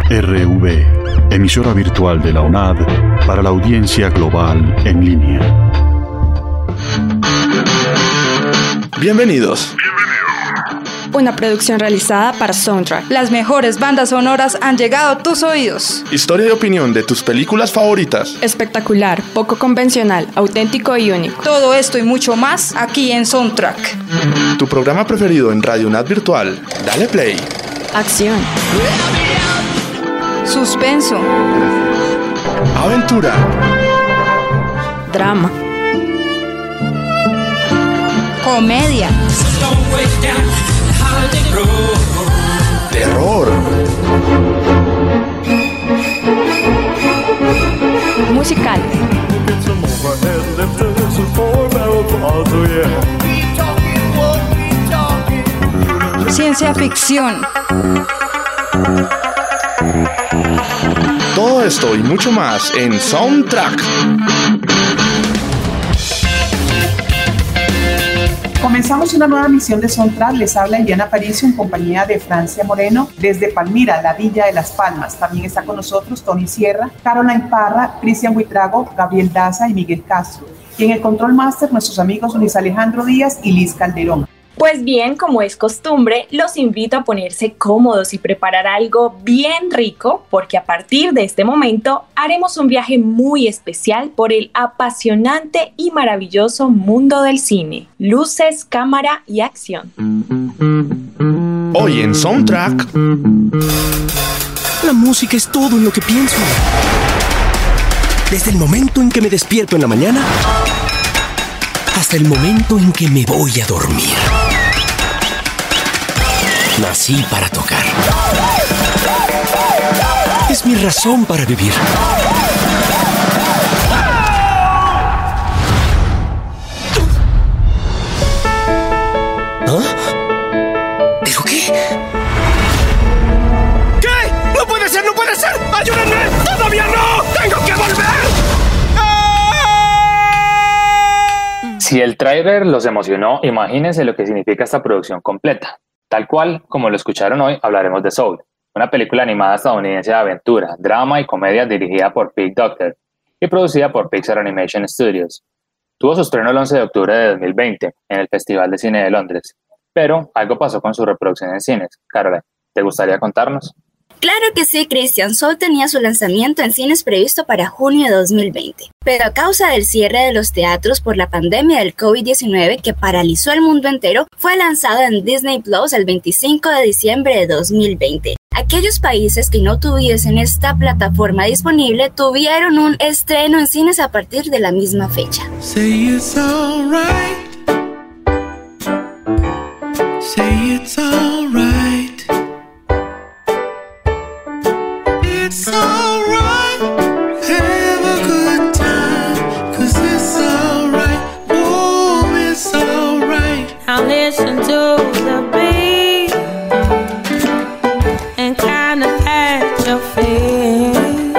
RTV, emisora virtual de la UNAD para la audiencia global en línea. Bienvenidos. Una producción realizada para Soundtrack. Las mejores bandas sonoras han llegado a tus oídos. Historia y opinión de tus películas favoritas. Espectacular, poco convencional, auténtico y único. Todo esto y mucho más aquí en Soundtrack. Tu programa preferido en Radio UNAD Virtual. Dale play. Acción. Suspenso. Aventura. Drama. Comedia. Terror. Musical. Ciencia ficción. Todo esto y mucho más en Soundtrack. Comenzamos una nueva misión de Soundtrack. Les habla Iliana Aparicio en compañía de Francia Moreno desde Palmira, la Villa de Las Palmas. También está con nosotros Tony Sierra, Caroline Parra, Cristian Buitrago, Gabriel Daza y Miguel Castro. Y en el Control Master, nuestros amigos Luis Alejandro Díaz y Liz Calderón. Pues bien, como es costumbre, los invito a ponerse cómodos y preparar algo bien rico, porque a partir de este momento haremos un viaje muy especial por el apasionante y maravilloso mundo del cine. Luces, cámara y acción. Hoy en Soundtrack. La música es todo en lo que pienso. Desde el momento en que me despierto en la mañana hasta el momento en que me voy a dormir. Nací para tocar. Es mi razón para vivir. ¿Ah? ¿Pero qué? ¿Qué? ¡No puede ser! ¡No puede ser! ¡Ayúdenme! ¡Todavía no! ¡Tengo que volver! Si el tráiler los emocionó, imagínense lo que significa esta producción completa. Tal cual, como lo escucharon hoy, hablaremos de Soul, una película animada estadounidense de aventura, drama y comedia dirigida por Pete Docter y producida por Pixar Animation Studios. Tuvo su estreno el 11 de octubre de 2020 en el Festival de Cine de Londres, pero algo pasó con su reproducción en cines. Caroline, ¿te gustaría contarnos? Claro que sí, Christian. Soul tenía su lanzamiento en cines previsto para junio de 2020, pero a causa del cierre de los teatros por la pandemia del COVID-19 que paralizó el mundo entero, fue lanzado en Disney Plus el 25 de diciembre de 2020. Aquellos países que no tuviesen esta plataforma disponible tuvieron un estreno en cines a partir de la misma fecha. Say it's all right. Say it's all right. It's alright, have a good time, 'cause it's alright, oh, it's alright. Now listen to the beat and kinda catch your feet.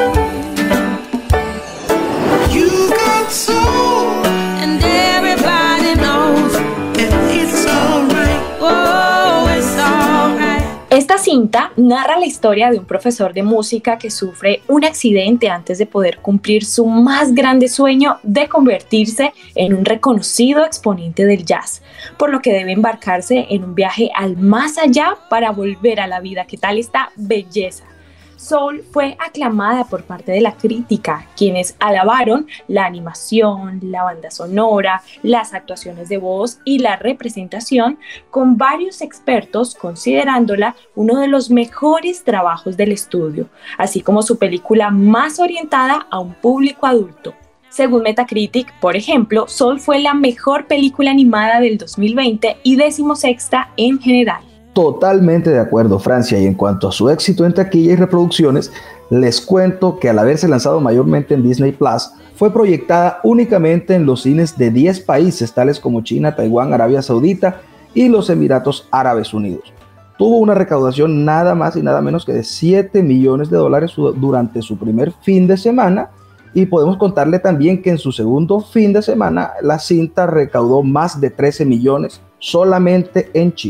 You got soul, and everybody knows that it's alright, oh, it's alright. Esta cinta narra la historia de un profesor de música que sufre un accidente antes de poder cumplir su más grande sueño de convertirse en un reconocido exponente del jazz, por lo que debe embarcarse en un viaje al más allá para volver a la vida. ¿Qué tal esta belleza? Soul fue aclamada por parte de la crítica, quienes alabaron la animación, la banda sonora, las actuaciones de voz y la representación, con varios expertos considerándola uno de los mejores trabajos del estudio, así como su película más orientada a un público adulto. Según Metacritic, por ejemplo, Soul fue la mejor película animada del 2020 y 16ª en general. Totalmente de acuerdo, Francia, y en cuanto a su éxito en taquilla y reproducciones, les cuento que al haberse lanzado mayormente en Disney Plus, fue proyectada únicamente en los cines de 10 países, tales como China, Taiwán, Arabia Saudita y los Emiratos Árabes Unidos. Tuvo una recaudación nada más y nada menos que de $7 millones durante su primer fin de semana, y podemos contarle también que en su segundo fin de semana la cinta recaudó más de 13 millones solamente en China.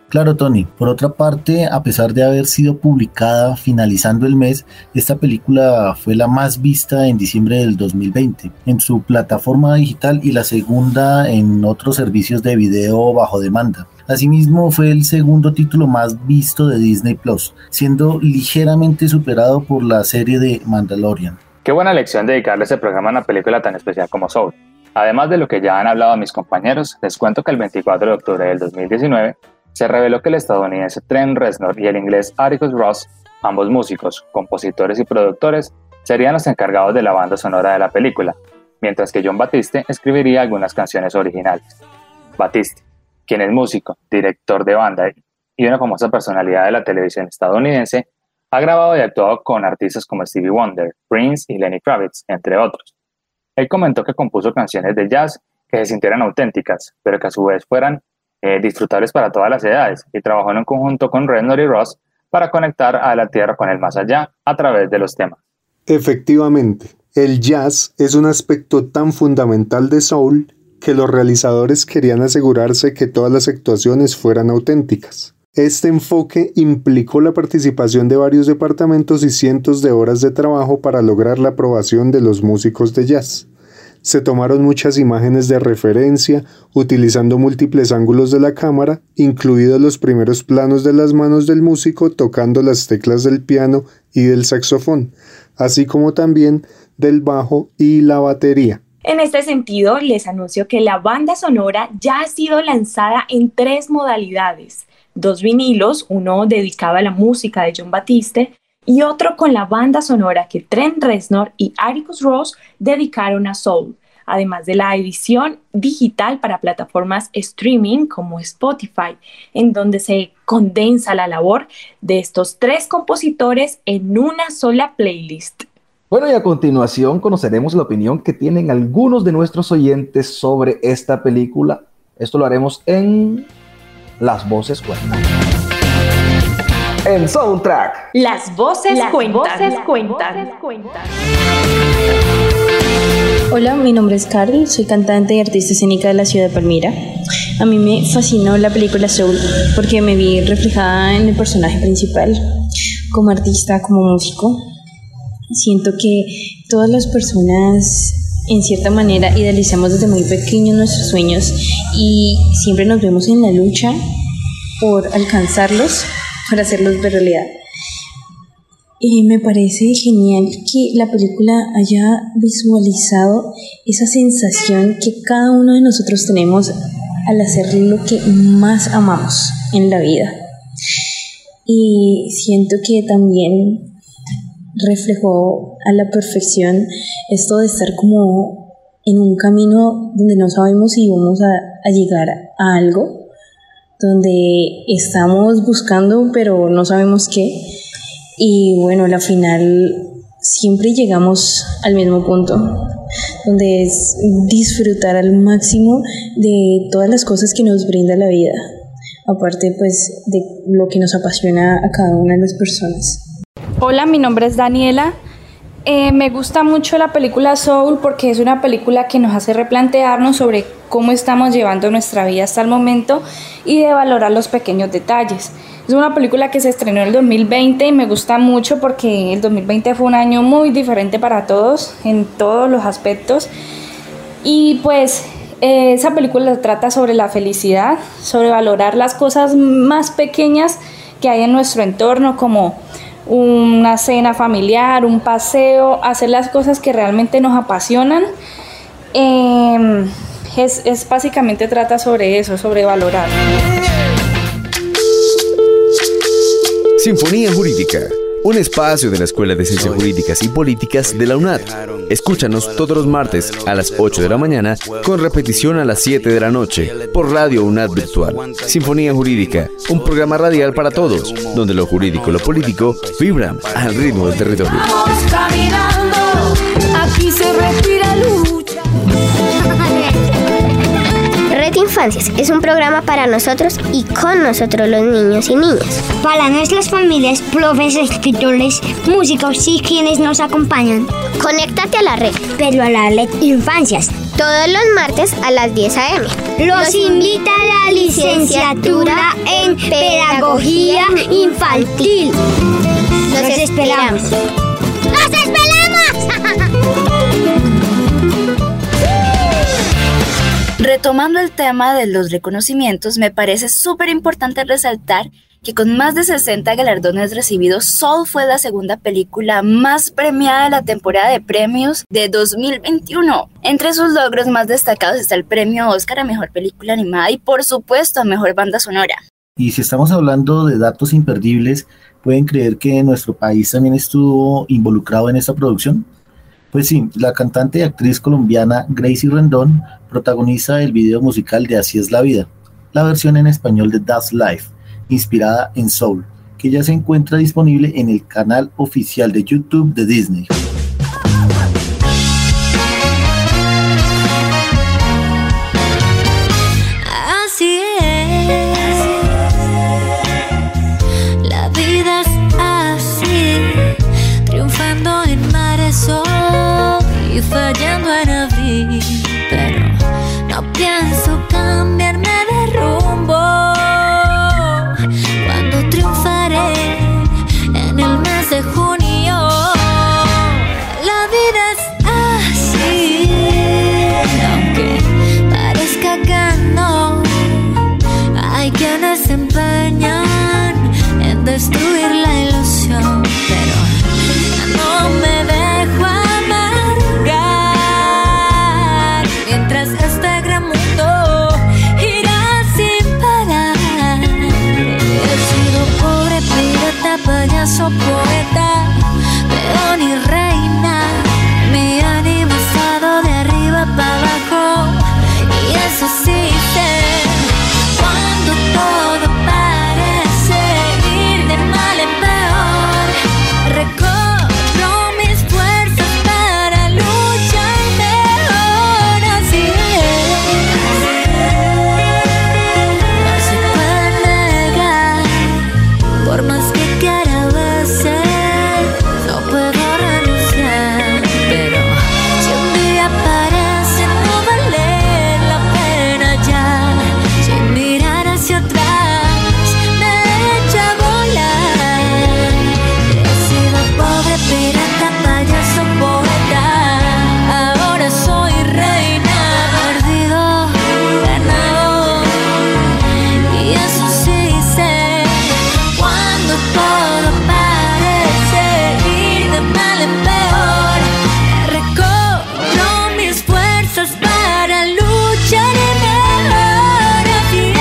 Claro, Tony. Por otra parte, a pesar de haber sido publicada finalizando el mes, esta película fue la más vista en diciembre del 2020 en su plataforma digital y la segunda en otros servicios de video bajo demanda. Asimismo, fue el segundo título más visto de Disney Plus, siendo ligeramente superado por la serie de Mandalorian. Qué buena elección dedicarle este programa a una película tan especial como Soul. Además de lo que ya han hablado mis compañeros, les cuento que el 24 de octubre del 2019 se reveló que el estadounidense Trent Reznor y el inglés Atticus Ross, ambos músicos, compositores y productores, serían los encargados de la banda sonora de la película, mientras que Jon Batiste escribiría algunas canciones originales. Batiste, quien es músico, director de banda y una famosa personalidad de la televisión estadounidense, ha grabado y actuado con artistas como Stevie Wonder, Prince y Lenny Kravitz, entre otros. Él comentó que compuso canciones de jazz que se sintieran auténticas, pero que a su vez fueran disfrutables para todas las edades, y trabajó en un conjunto con Reznor y Ross para conectar a la tierra con el más allá a través de los temas. Efectivamente, el jazz es un aspecto tan fundamental de Soul que los realizadores querían asegurarse que todas las actuaciones fueran auténticas. Este enfoque implicó la participación de varios departamentos y cientos de horas de trabajo para lograr la aprobación de los músicos de jazz. Se tomaron muchas imágenes de referencia, utilizando múltiples ángulos de la cámara, incluidos los primeros planos de las manos del músico tocando las teclas del piano y del saxofón, así como también del bajo y la batería. En este sentido, les anuncio que la banda sonora ya ha sido lanzada en 3 modalidades: 2 vinilos, uno dedicado a la música de Jon Batiste y otro con la banda sonora que Trent Reznor y Atticus Ross dedicaron a Soul, además de la edición digital para plataformas streaming como Spotify, en donde se condensa la labor de estos 3 compositores en una sola playlist. Bueno, y a continuación conoceremos la opinión que tienen algunos de nuestros oyentes sobre esta película. Esto lo haremos en Las Voces Cuentan. En Soundtrack. Las voces cuentan. Hola, mi nombre es Carol, soy cantante y artista escénica de la ciudad de Palmira. A mí me fascinó la película Soul porque me vi reflejada en el personaje principal. Como artista, como músico, siento que todas las personas en cierta manera idealizamos desde muy pequeños nuestros sueños y siempre nos vemos en la lucha por alcanzarlos, para hacerlos de realidad. Y me parece genial que la película haya visualizado esa sensación que cada uno de nosotros tenemos al hacer lo que más amamos en la vida. Y siento que también reflejó a la perfección esto de estar como en un camino donde no sabemos si vamos a llegar a algo, donde estamos buscando pero no sabemos qué, y bueno, al final siempre llegamos al mismo punto, donde es disfrutar al máximo de todas las cosas que nos brinda la vida, aparte pues de lo que nos apasiona a cada una de las personas. Hola, mi nombre es Daniela. Me gusta mucho la película Soul porque es una película que nos hace replantearnos sobre cómo estamos llevando nuestra vida hasta el momento y de valorar los pequeños detalles. Es una película que se estrenó en el 2020 y me gusta mucho porque el 2020 fue un año muy diferente para todos en todos los aspectos. Y pues esa película trata sobre la felicidad, sobre valorar las cosas más pequeñas que hay en nuestro entorno, como una cena familiar, un paseo, hacer las cosas que realmente nos apasionan. Es básicamente trata sobre eso, sobre valorar. Sinfonía Jurídica, un espacio de la Escuela de Ciencias Jurídicas y Políticas de la UNAD. Escúchanos todos los martes a las 8 de la mañana con repetición a las 7 de la noche por Radio UNAD Virtual. Sinfonía Jurídica, un programa radial para todos, donde lo jurídico y lo político vibran al ritmo del territorio. Vamos caminando, aquí se respira lucha. Red Infancias es un programa para nosotros y con nosotros los niños y niñas. Para nuestras familias, profes, escritores, músicos y quienes nos acompañan. Conéctate a la red. Pero a la Red Infancias. Todos los martes a las 10 a.m. los invita a la licenciatura en Pedagogía Infantil. Los esperamos. ¡Los esperamos! Retomando el tema de los reconocimientos, me parece súper importante resaltar que con más de 60 galardones recibidos, Soul fue la segunda película más premiada de la temporada de premios de 2021. Entre sus logros más destacados está el premio Oscar a Mejor Película Animada y, por supuesto, a Mejor Banda Sonora. Y si estamos hablando de datos imperdibles, ¿pueden creer que nuestro país también estuvo involucrado en esta producción? Pues sí, la cantante y actriz colombiana Gracie Rendón protagoniza el video musical de Así es la vida, la versión en español de That's Life, inspirada en Soul, que ya se encuentra disponible en el canal oficial de YouTube de Disney. Así es, la vida es así, triunfando en marzo y fallando en abril, pero no pienso cambiarme de rumbo. Cuando triunfaré en el mes de junio, la vida es así, aunque parezca que no. Hay quienes se empeñan en destruir la ilusión, pero no me dejo amargar mientras este gran mundo gira sin parar. He sido pobre, pirata, payaso, poeta, peón y reina. Mi ánimo ha estado de arriba para abajo, y eso sí sé. Cuando todo parece ir de mal en peor, recobro mis fuerzas para luchar mejor. Así es, no se puede negar, por más que quiera a veces no puedo renunciar. Pero si un día parece no valer la pena ya, sin mirar hacia atrás me echa a volar. He sido pobre, pirata, payaso, poeta, ahora soy reina, perdido, ganador, y eso sí sé. Cuando todo parece ir de mal en peor, recobro mis fuerzas para luchar mejor. Así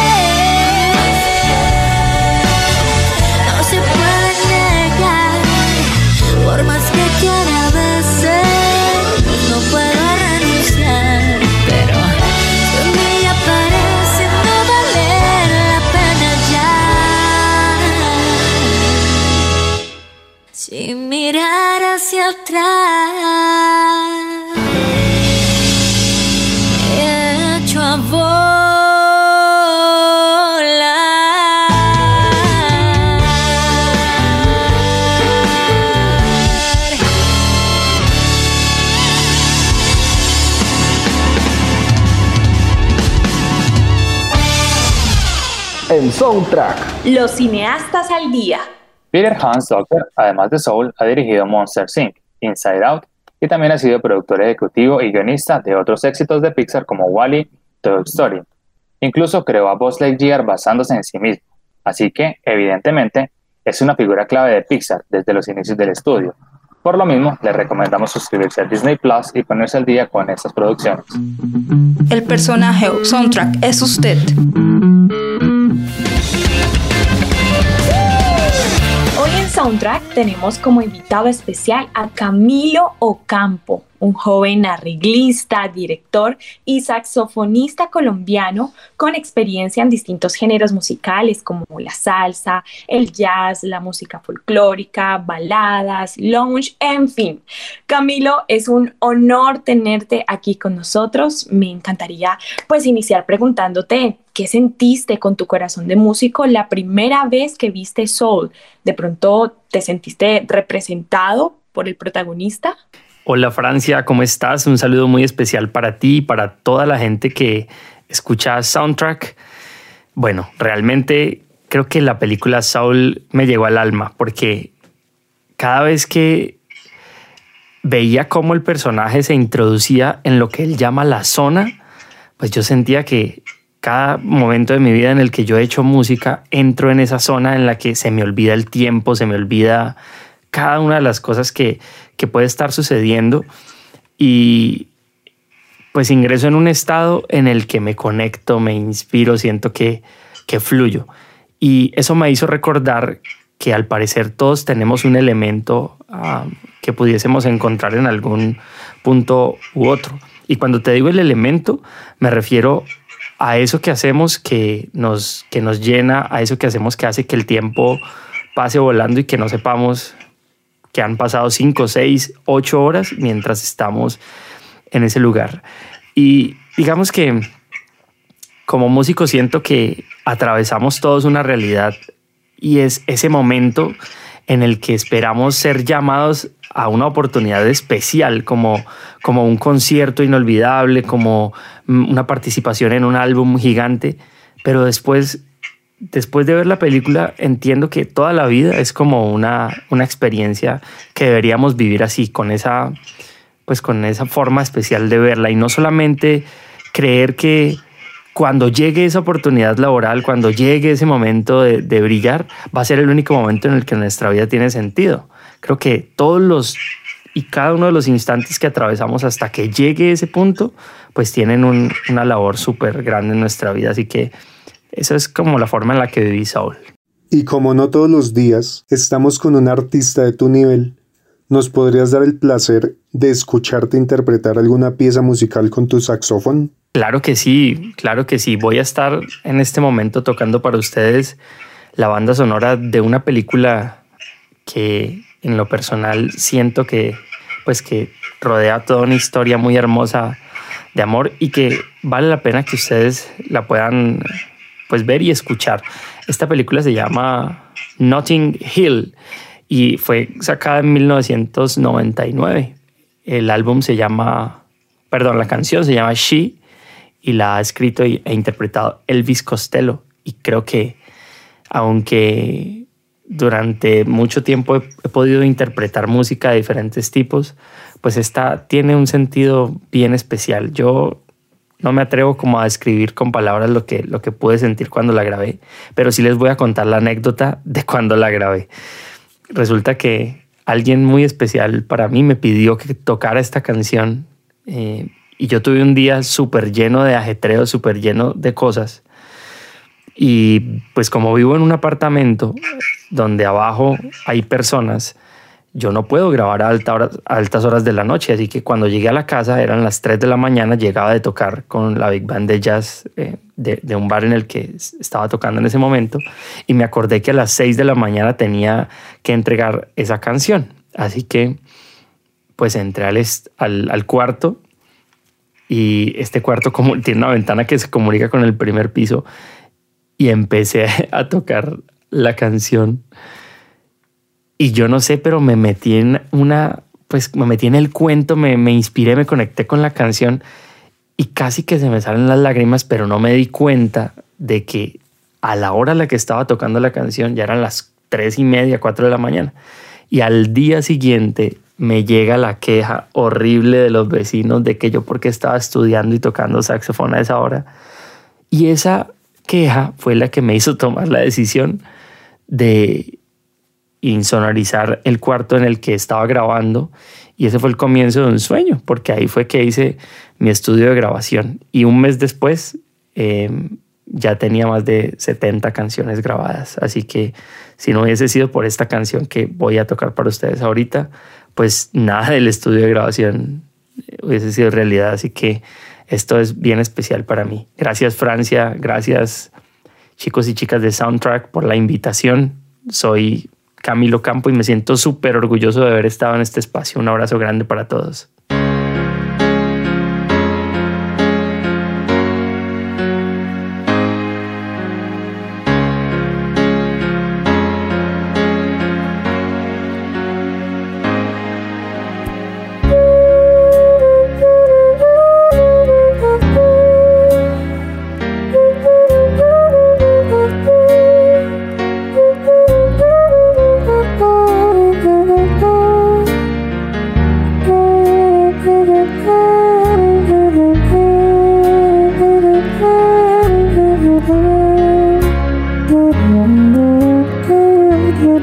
es, no se puede negar, por más que quiera a veces no puedo renunciar. Pero si un día parece no valer la pena ya, sin mirar hacia atrás, me echo a volar. En Soundtrack. Los cineastas al día. Peter Hans Docter, además de Soul, ha dirigido Monsters Inc., Inside Out, y también ha sido productor ejecutivo y guionista de otros éxitos de Pixar como Wall-E, Toy Story. Incluso creó a Buzz Lightyear basándose en sí mismo, así que, evidentemente, es una figura clave de Pixar desde los inicios del estudio. Por lo mismo, les recomendamos suscribirse a Disney Plus y ponerse al día con estas producciones. El personaje o soundtrack es usted. Hoy en Soundtrack tenemos como invitado especial a Camilo Ocampo, un joven arreglista, director y saxofonista colombiano con experiencia en distintos géneros musicales como la salsa, el jazz, la música folclórica, baladas, lounge, en fin. Camilo, es un honor tenerte aquí con nosotros. Me encantaría pues iniciar preguntándote ¿qué sentiste con tu corazón de músico la primera vez que viste Soul? ¿De pronto te sentiste representado por el protagonista? Hola Francia, ¿cómo estás? Un saludo muy especial para ti y para toda la gente que escucha Soundtrack, bueno, realmente creo que la película Soul me llegó al alma, porque cada vez que veía cómo el personaje se introducía en lo que él llama la zona, pues yo sentía que cada momento de mi vida en el que yo he hecho música, entro en esa zona en la que se me olvida el tiempo, se me olvida cada una de las cosas que puede estar sucediendo, y pues ingreso en un estado en el que me conecto, me inspiro, siento que fluyo. Y eso me hizo recordar que al parecer todos tenemos un elemento que pudiésemos encontrar en algún punto u otro. Y cuando te digo el elemento, me refiero a eso que hacemos que nos llena, a eso que hacemos que hace que el tiempo pase volando y que no sepamos que han pasado 5, 6, 8 horas mientras estamos en ese lugar. Y digamos que como músico siento que atravesamos todos una realidad, y es ese momento en el que esperamos ser llamados a una oportunidad especial, como un concierto inolvidable, como una participación en un álbum gigante. Pero después de ver la película entiendo que toda la vida es como una experiencia que deberíamos vivir así, con esa forma especial de verla, y no solamente creer que cuando llegue esa oportunidad laboral, cuando llegue ese momento de brillar, va a ser el único momento en el que nuestra vida tiene sentido. Creo que todos y cada uno de los instantes que atravesamos hasta que llegue ese punto, pues tienen una labor súper grande en nuestra vida. Así que eso es como la forma en la que viví Soul. Y como no todos los días estamos con un artista de tu nivel, ¿nos podrías dar el placer de escucharte interpretar alguna pieza musical con tu saxofón? Claro que sí, claro que sí. Voy a estar en este momento tocando para ustedes la banda sonora de una película que en lo personal siento que rodea toda una historia muy hermosa de amor, y que vale la pena que ustedes la puedan ver y escuchar. Esta película se llama Notting Hill y fue sacada en 1999. La canción se llama She, y la ha escrito e interpretado Elvis Costello. Y creo que aunque durante mucho tiempo he podido interpretar música de diferentes tipos, pues esta tiene un sentido bien especial. Yo no me atrevo como a describir con palabras lo que pude sentir cuando la grabé, pero sí les voy a contar la anécdota de cuando la grabé. Resulta que alguien muy especial para mí me pidió que tocara esta canción, y yo tuve un día súper lleno de ajetreo, súper lleno de cosas. Y pues como vivo en un apartamento donde abajo hay personas, yo no puedo grabar a altas horas de la noche. Así que cuando llegué a la casa, eran las 3 de la mañana, llegaba de tocar con la Big Band de Jazz de un bar en el que estaba tocando en ese momento, y me acordé que a las 6 de la mañana tenía que entregar esa canción. Así que pues entré al cuarto, y este cuarto tiene una ventana que se comunica con el primer piso, y empecé a tocar la canción. Y yo no sé, pero me metí en el cuento, me inspiré, me conecté con la canción, y casi que se me salen las lágrimas, pero no me di cuenta de que a la hora a la que estaba tocando la canción ya eran las 3:30, 4 de la mañana. Y al día siguiente me llega la queja horrible de los vecinos de que yo porque estaba estudiando y tocando saxofón a esa hora. Y esa queja fue la que me hizo tomar la decisión de insonorizar el cuarto en el que estaba grabando, y ese fue el comienzo de un sueño, porque ahí fue que hice mi estudio de grabación, y un mes después ya tenía más de 70 canciones grabadas. Así que si no hubiese sido por esta canción que voy a tocar para ustedes ahorita, pues nada del estudio de grabación hubiese sido realidad. Así que esto es bien especial para mí. Gracias, Francia. Gracias, chicos y chicas de Soundtrack, por la invitación. Soy Camilo Campo y me siento súper orgulloso de haber estado en este espacio. Un abrazo grande para todos.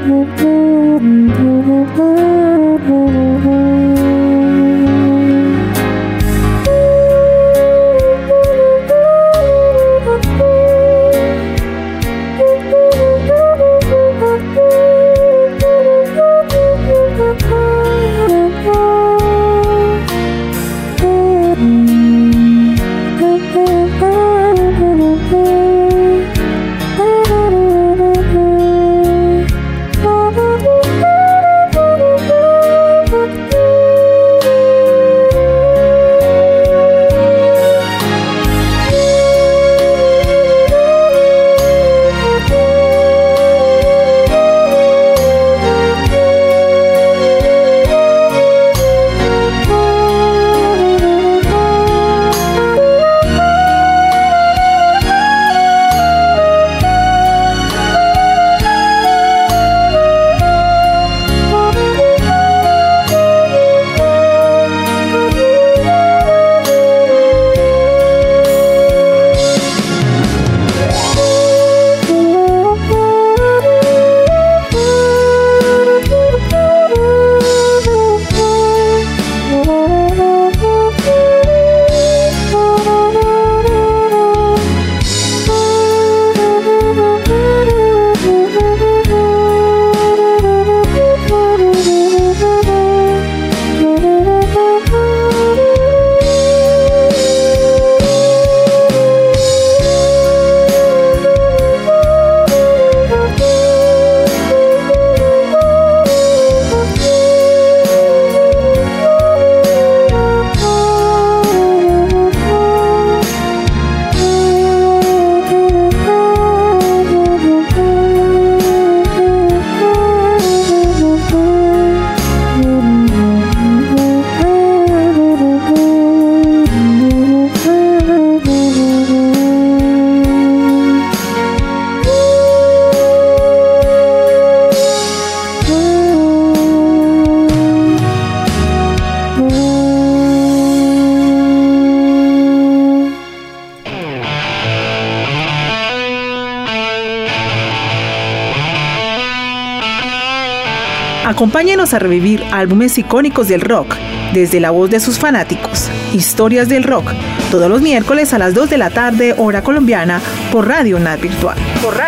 Acompáñenos a revivir álbumes icónicos del rock, desde la voz de sus fanáticos. Historias del rock, todos los miércoles a las 2 de la tarde, hora colombiana, por Radio UNAD Virtual.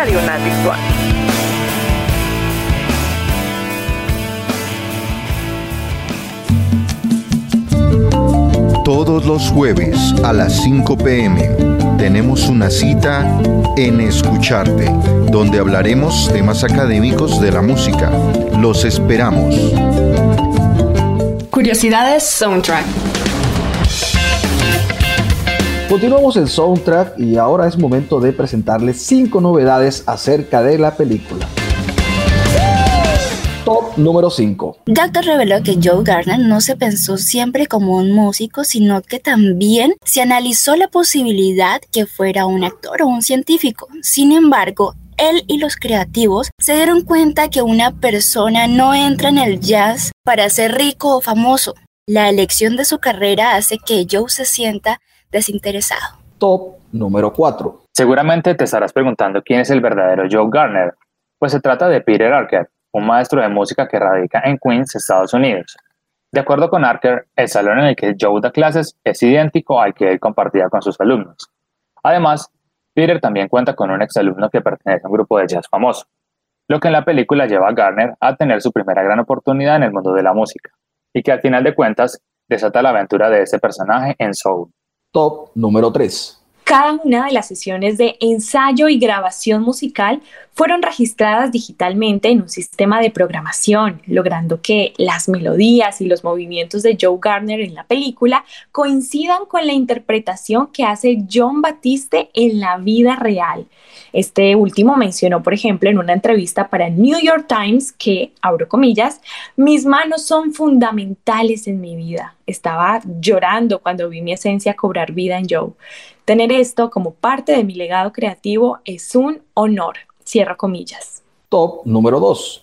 Todos los jueves a las 5 p.m. tenemos una cita en Escucharte, donde hablaremos temas académicos de la música. Los esperamos. Curiosidades Soundtrack. Continuamos en Soundtrack y ahora es momento de presentarles 5 novedades acerca de la película. Top número 5. Doctor reveló que Joe Gardner no se pensó siempre como un músico, sino que también se analizó la posibilidad que fuera un actor o un científico. Sin embargo, él y los creativos se dieron cuenta que una persona no entra en el jazz para ser rico o famoso. La elección de su carrera hace que Joe se sienta desinteresado. Top número 4. Seguramente te estarás preguntando quién es el verdadero Joe Gardner. Pues se trata de Peter Archer, un maestro de música que radica en Queens, Estados Unidos. De acuerdo con Archer, el salón en el que Joe da clases es idéntico al que él compartía con sus alumnos. Además, Peter también cuenta con un exalumno que pertenece a un grupo de jazz famoso, lo que en la película lleva a Gardner a tener su primera gran oportunidad en el mundo de la música, y que al final de cuentas desata la aventura de este personaje en Soul. Top número 3. Cada una de las sesiones de ensayo y grabación musical fueron registradas digitalmente en un sistema de programación, logrando que las melodías y los movimientos de Joe Gardner en la película coincidan con la interpretación que hace Jon Batiste en la vida real. Este último mencionó, por ejemplo, en una entrevista para New York Times que, abro comillas, mis manos son fundamentales en mi vida. Estaba llorando cuando vi mi esencia cobrar vida en Joe. Tener esto como parte de mi legado creativo es un honor. Cierro comillas. Top número 2.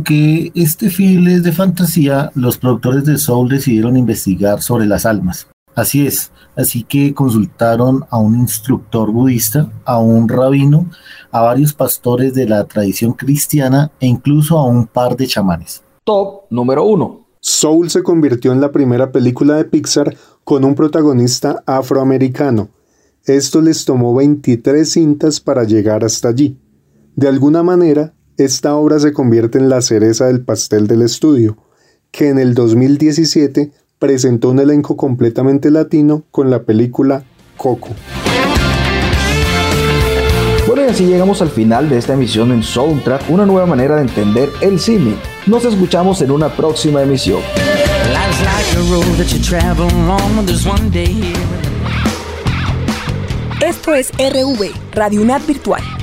Aunque este film es de fantasía, los productores de Soul decidieron investigar sobre las almas. Así es, así que consultaron a un instructor budista, a un rabino, a varios pastores de la tradición cristiana e incluso a un par de chamanes. Top número 1. Soul se convirtió en la primera película de Pixar con un protagonista afroamericano. Esto les tomó 23 cintas para llegar hasta allí. De alguna manera, esta obra se convierte en la cereza del pastel del estudio, que en el 2017 presentó un elenco completamente latino con la película Coco. Bueno, y así llegamos al final de esta emisión en Soundtrack, una nueva manera de entender el cine. Nos escuchamos en una próxima emisión. Esto es RV, Radio UNAD Virtual.